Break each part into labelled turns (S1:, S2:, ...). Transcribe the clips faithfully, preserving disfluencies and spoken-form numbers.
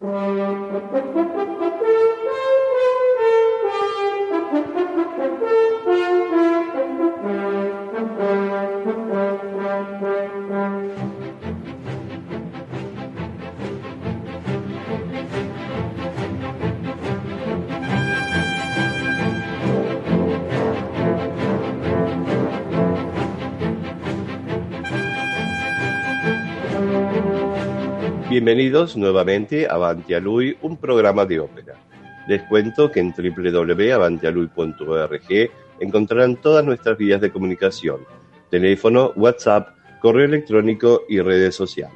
S1: Bienvenidos nuevamente a Avanti a Lui, un programa de ópera. Les cuento que en doble u doble u doble u punto avanti a lui punto org encontrarán todas nuestras vías de comunicación: teléfono, WhatsApp, correo electrónico y redes sociales.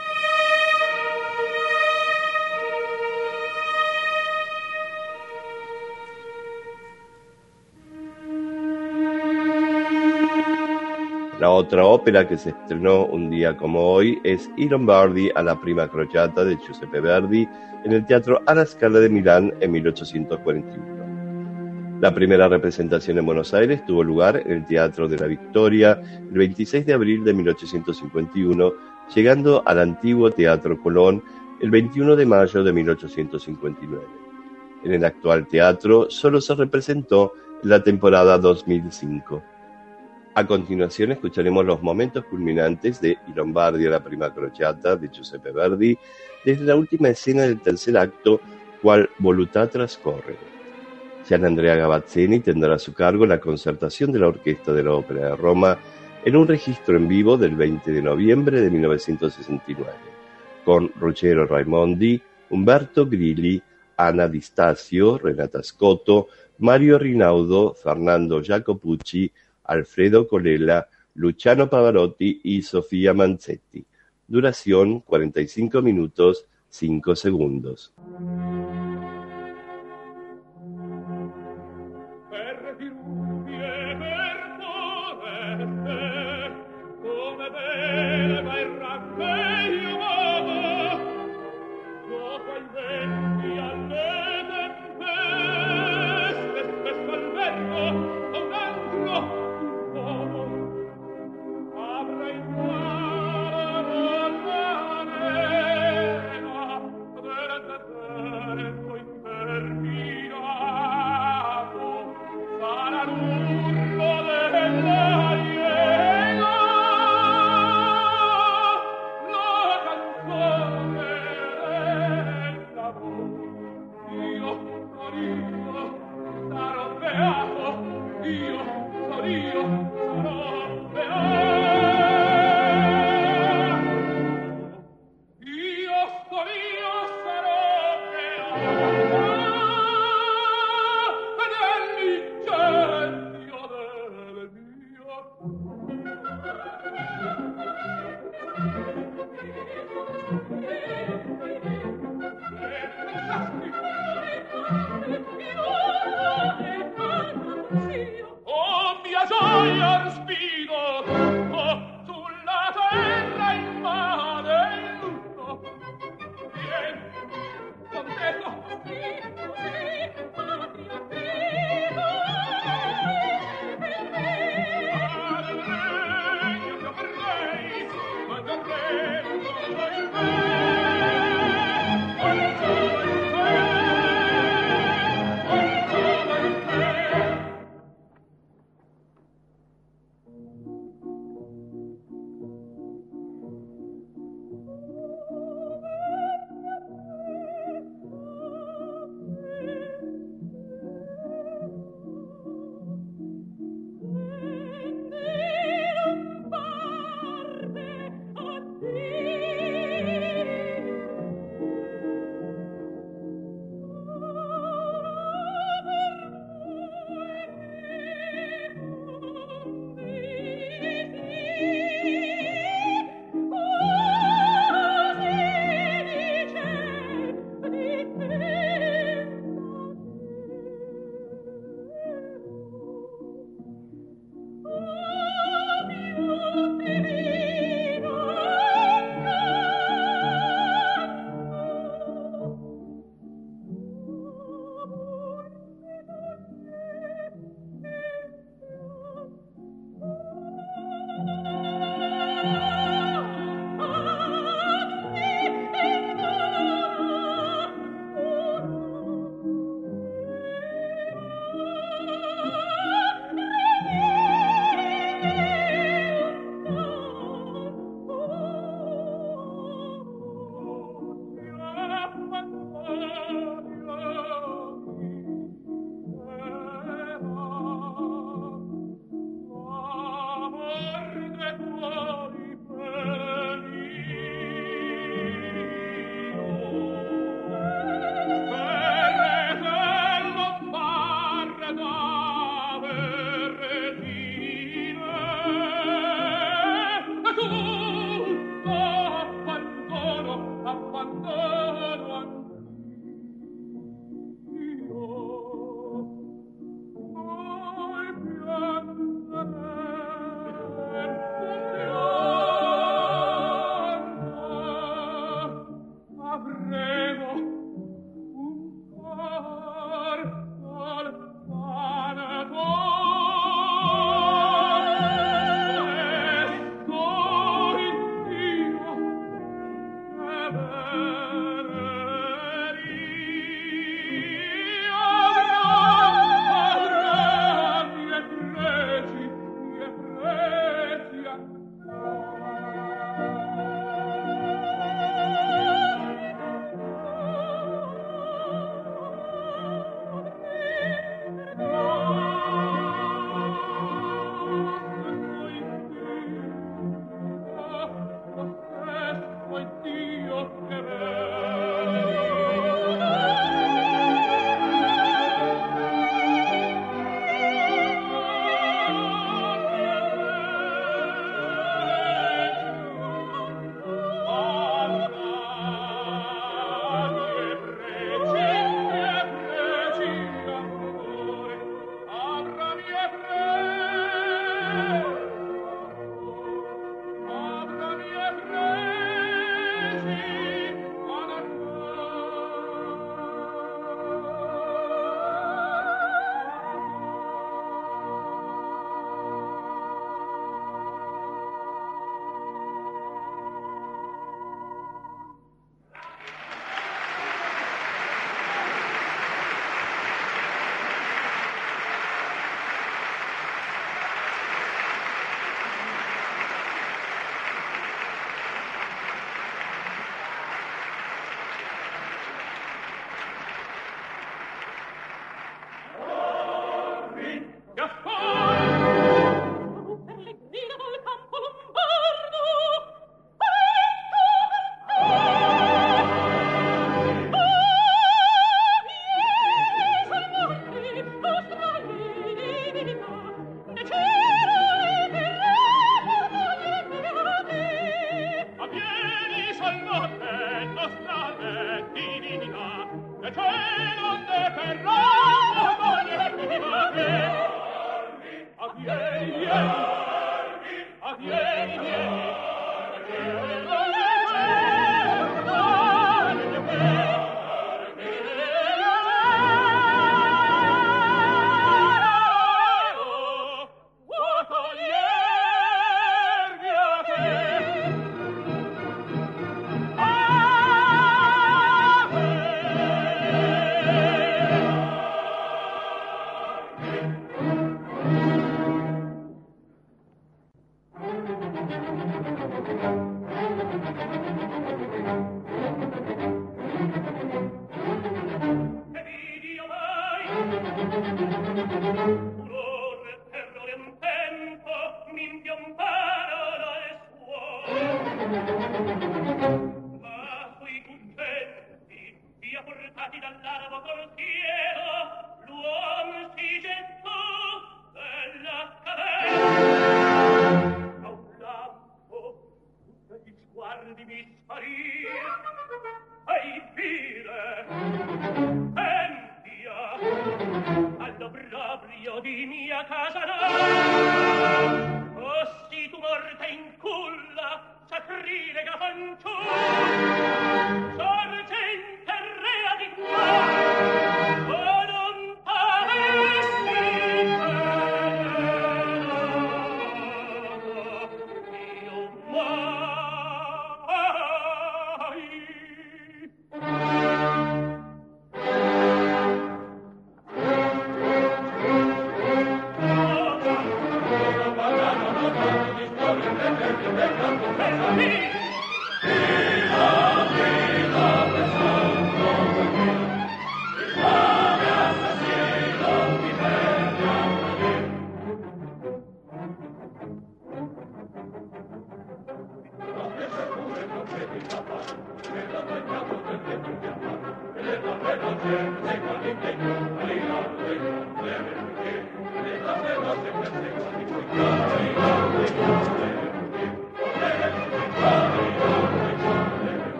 S1: La otra ópera que se estrenó un día como hoy es I Lombardi alla prima crociata de Giuseppe Verdi en el Teatro alla Scala de Milán en mil ochocientos cuarenta y uno. La primera representación en Buenos Aires tuvo lugar en el Teatro de la Victoria el veintiséis de abril de mil ochocientos cincuenta y uno, llegando al antiguo Teatro Colón el veintiuno de mayo de mil ochocientos cincuenta y nueve. En el actual teatro solo se representó en la temporada dos mil cinco. A continuación escucharemos los momentos culminantes de I Lombardi alla prima crociata de Giuseppe Verdi desde la última escena del tercer acto, cual voluntad trascorre. Gian Andrea Gavazzeni tendrá a su cargo la concertación de la Orquesta de la Ópera de Roma en un registro en vivo del veinte de noviembre de mil novecientos sesenta y nueve, con Ruggero Raimondi, Umberto Grilli, Anna Di Stasio, Renata Scotto, Mario Rinaudo, Fernando Jacopucci, Alfredo Colella, Luciano Pavarotti y Sofía Manzetti. Duración cuarenta y cinco minutos, cinco segundos.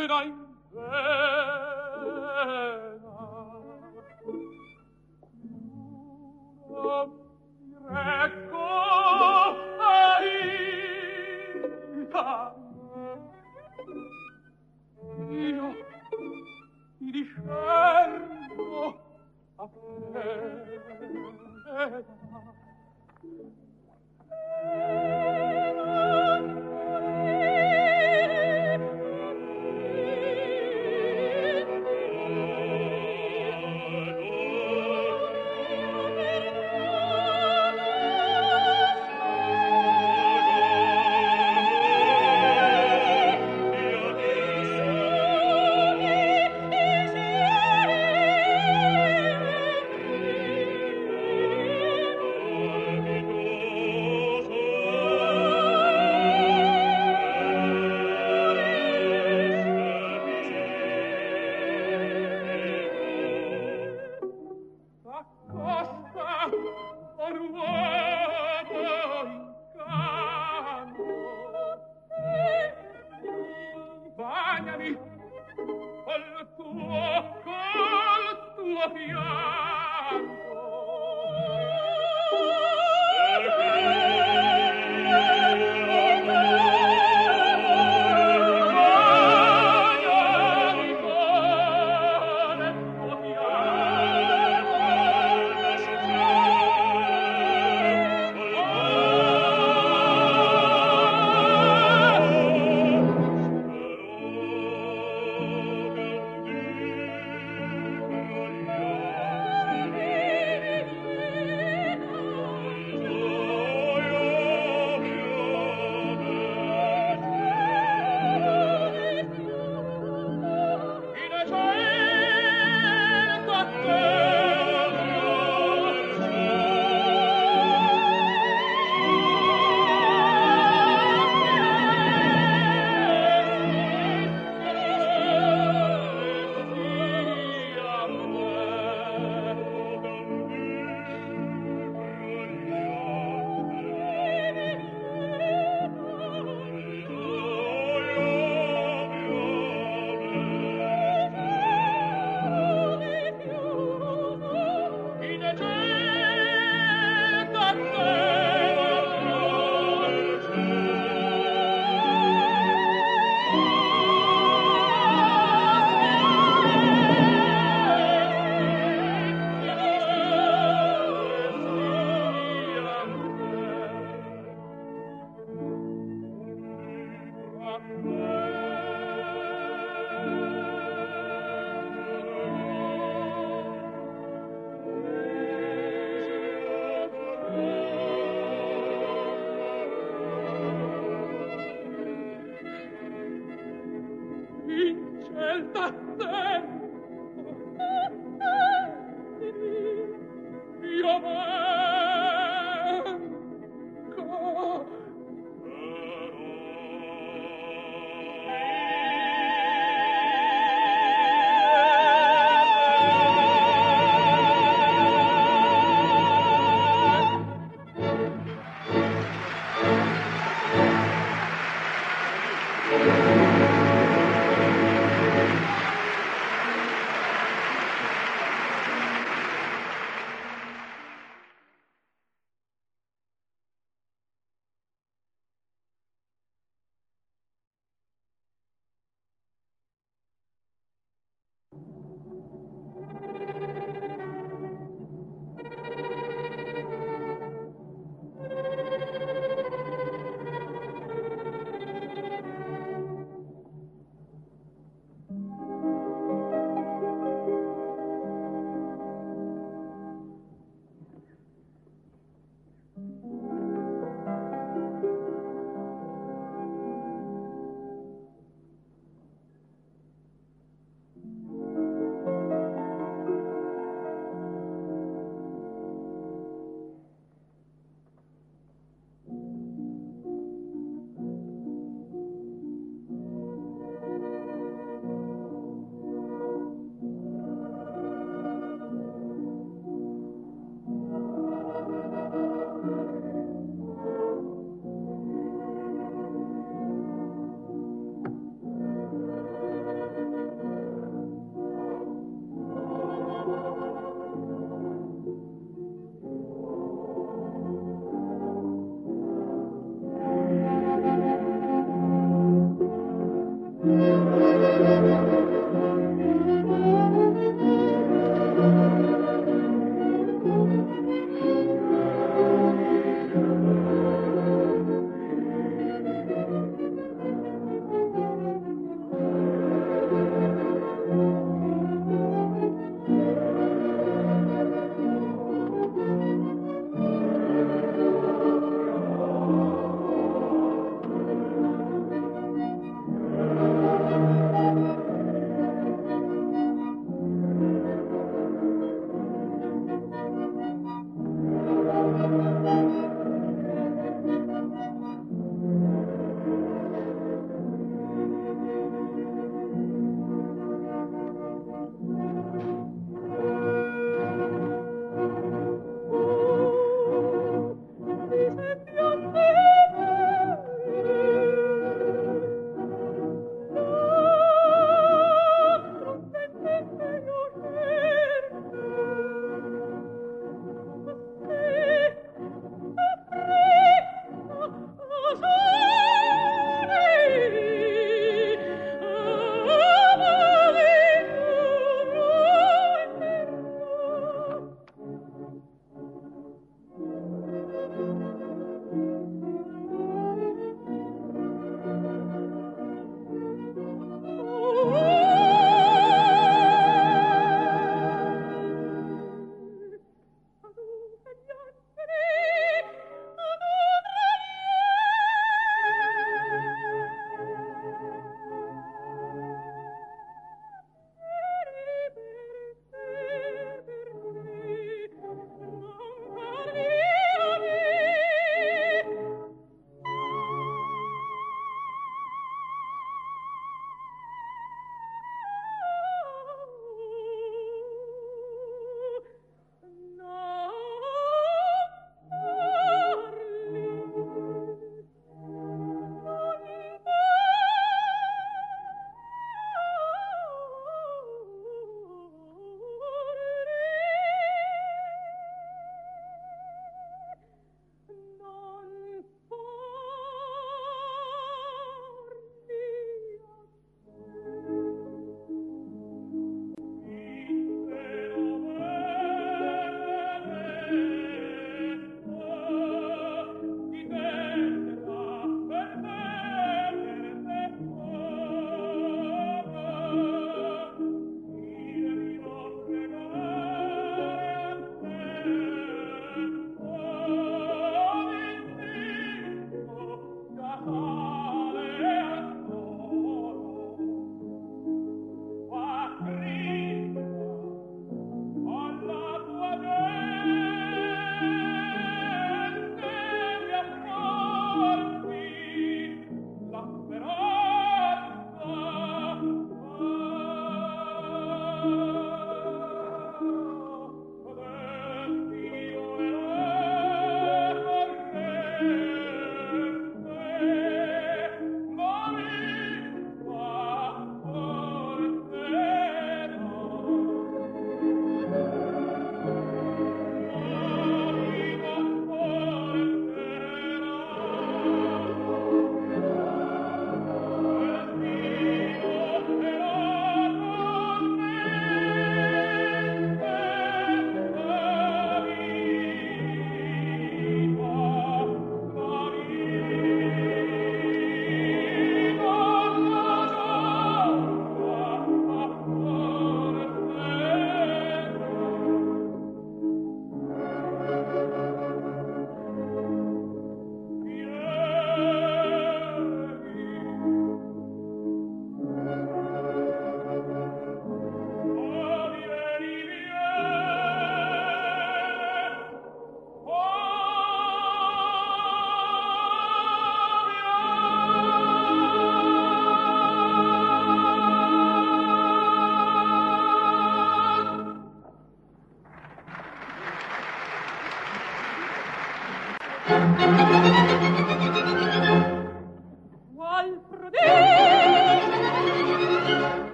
S2: era in pena. Ora mi recco aita. Io ti discerno a pena.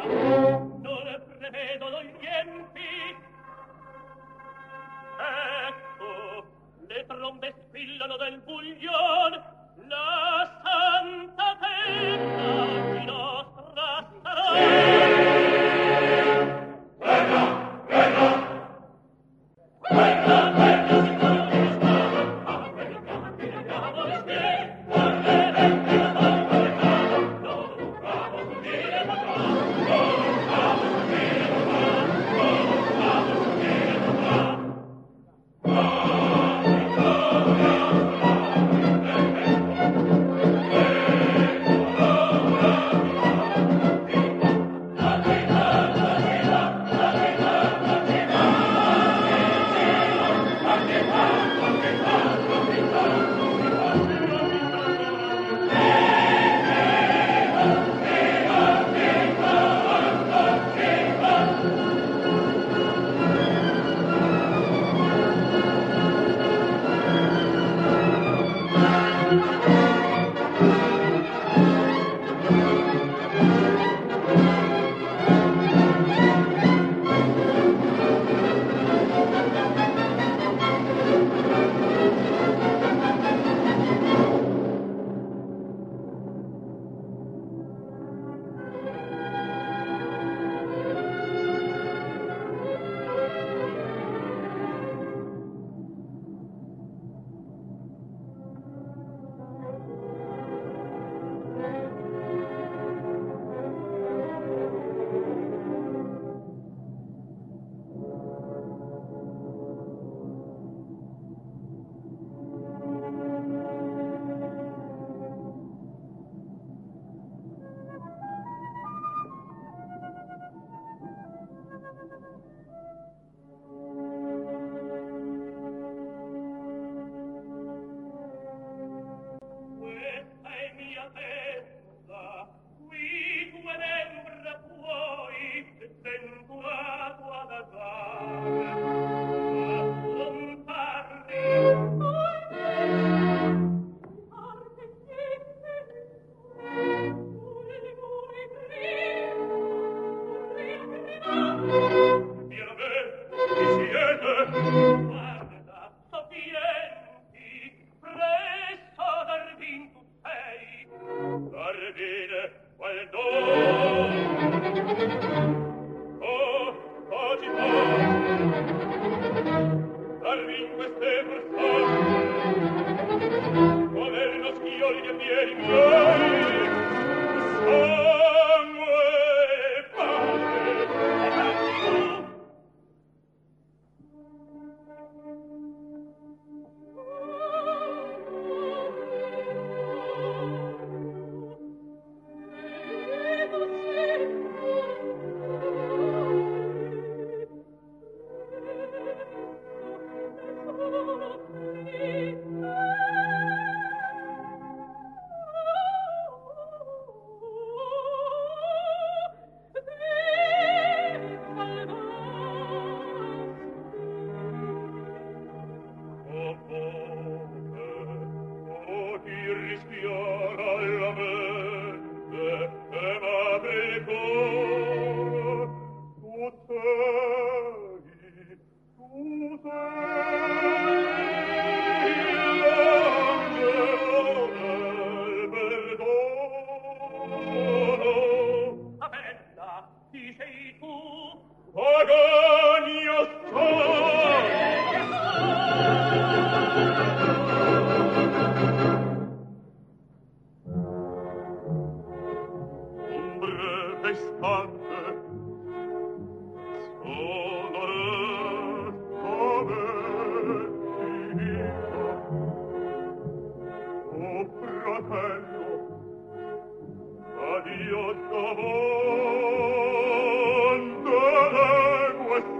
S2: non prevedono gli empi. Ecco, le trombe squillano del buglion, la santa terra di nostra sarà. Io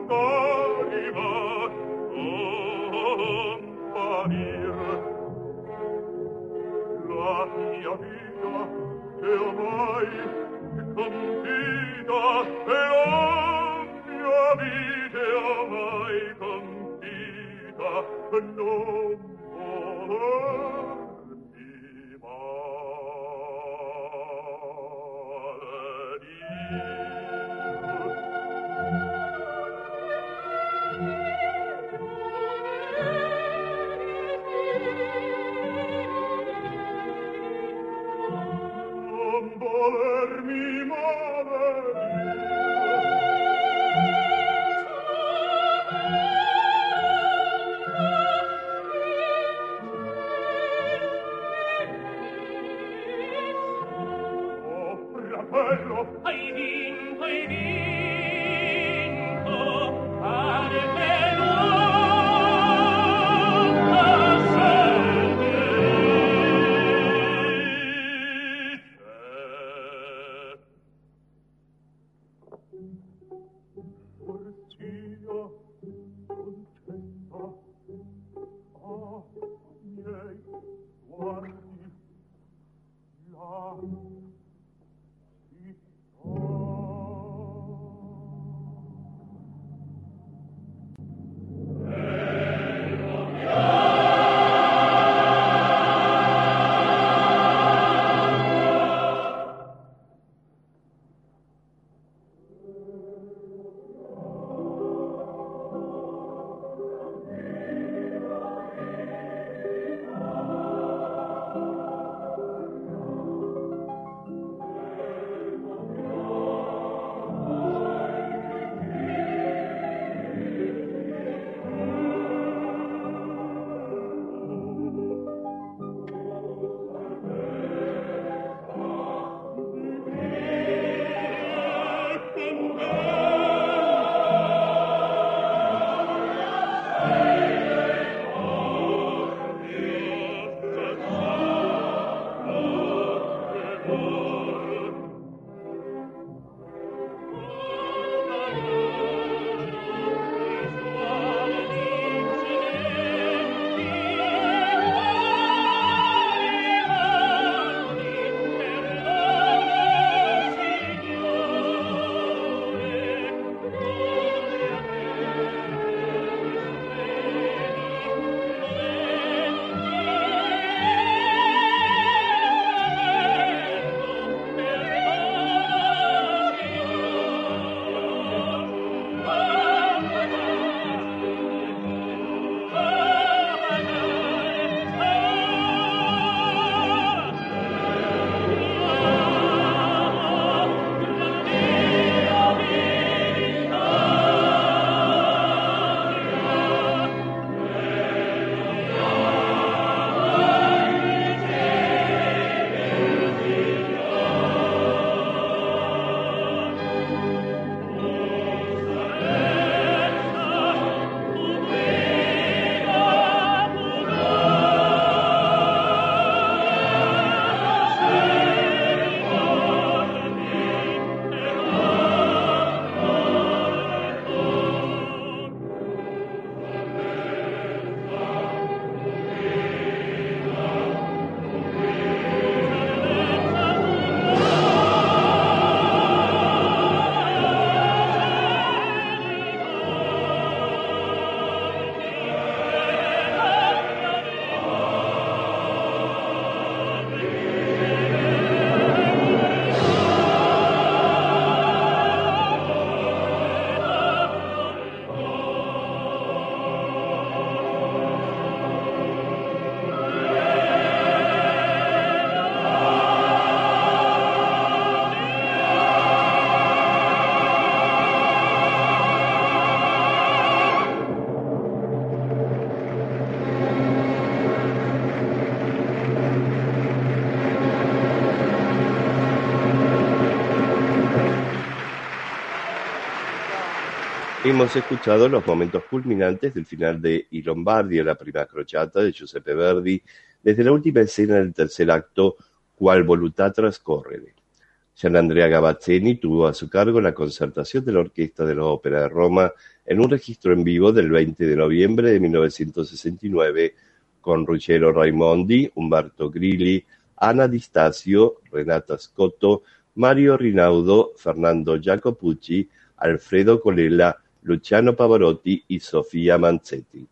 S1: Hemos escuchado los momentos culminantes del final de I Lombardi, la prima crociata de Giuseppe Verdi, desde la última escena del tercer acto, Qual voluntà trascorrere. Gianandrea Gavazzeni tuvo a su cargo la concertación de la Orquesta de la Ópera de Roma en un registro en vivo del veinte de noviembre de mil novecientos sesenta y nueve, con Ruggero Raimondi, Umberto Grilli, Anna Di Stasio, Renata Scotto, Mario Rinaudo, Fernando Jacopucci, Alfredo Colella, Luciano Pavarotti y Sofía Manzetti.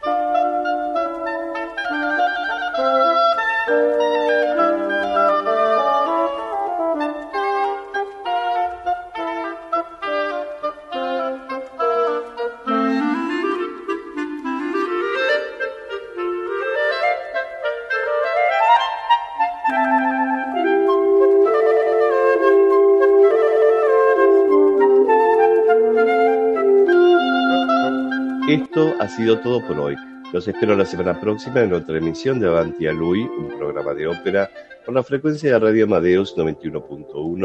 S1: Esto ha sido todo por hoy. Los espero la semana próxima en otra emisión de Avanti a Lui, un programa de ópera por la frecuencia de Radio Amadeus noventa y uno punto uno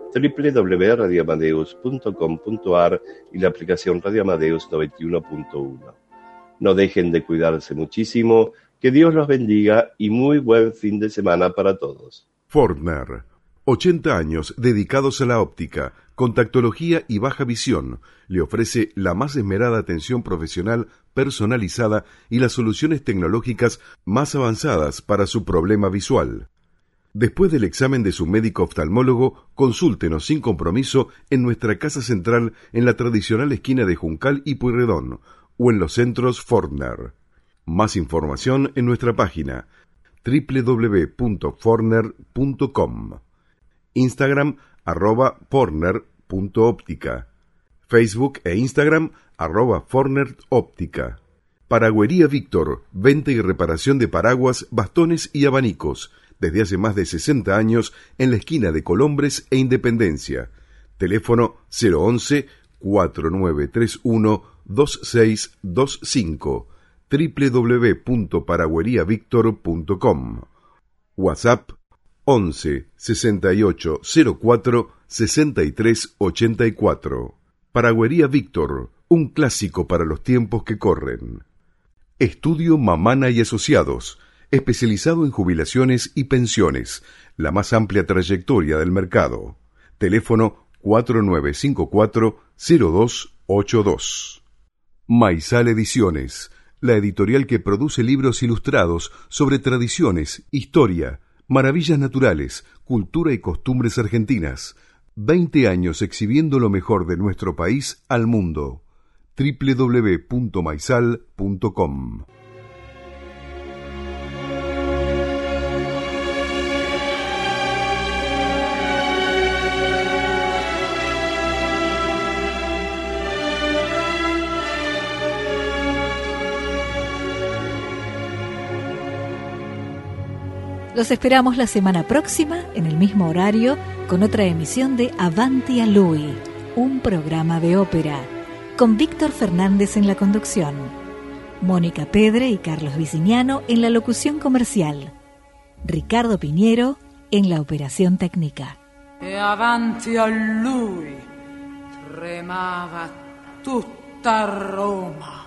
S1: doble u doble u doble u punto radio amadeus punto com punto a r y la aplicación Radio Amadeus noventa y uno punto uno. No dejen de cuidarse muchísimo, que Dios los bendiga y muy buen fin de semana para todos.
S3: Fortner, ochenta años dedicados a la óptica, contactología y baja visión, le ofrece la más esmerada atención profesional personalizada y las soluciones tecnológicas más avanzadas para su problema visual. Después del examen de su médico oftalmólogo, consúltenos sin compromiso en nuestra casa central en la tradicional esquina de Juncal y Pueyrredón o en los centros Fortner. Más información en nuestra página doble u doble u doble u punto fortner punto com, Instagram arroba fortner punto óptica, Facebook e Instagram arroba fortner óptica. Paragüería Víctor, venta y reparación de paraguas, bastones y abanicos, desde hace más de sesenta años en la esquina de Colombres e Independencia. Teléfono cero once, cuatro nueve tres uno, dos seis dos cinco, doble u doble u doble u punto paragüería víctor punto com. WhatsApp once, sesenta y ocho cero cuatro, sesenta y tres ochenta y cuatro. Paragüería Víctor, un clásico para los tiempos que corren. Estudio Mamana y Asociados, especializado en jubilaciones y pensiones, la más amplia trayectoria del mercado. Teléfono cuatro nueve cinco cuatro, cero dos ocho dos. Maizal Ediciones, la editorial que produce libros ilustrados sobre tradiciones, historia, maravillas naturales, cultura y costumbres argentinas. Veinte años exhibiendo lo mejor de nuestro país al mundo. doble u doble u doble u punto maizal punto com.
S4: Los esperamos la semana próxima, en el mismo horario, con otra emisión de Avanti a Lui, un programa de ópera, con Víctor Fernández en la conducción, Mónica Pedre y Carlos Viciniano en la locución comercial, Ricardo Piñero en la operación técnica.
S5: E avanti a lui tremava tutta Roma.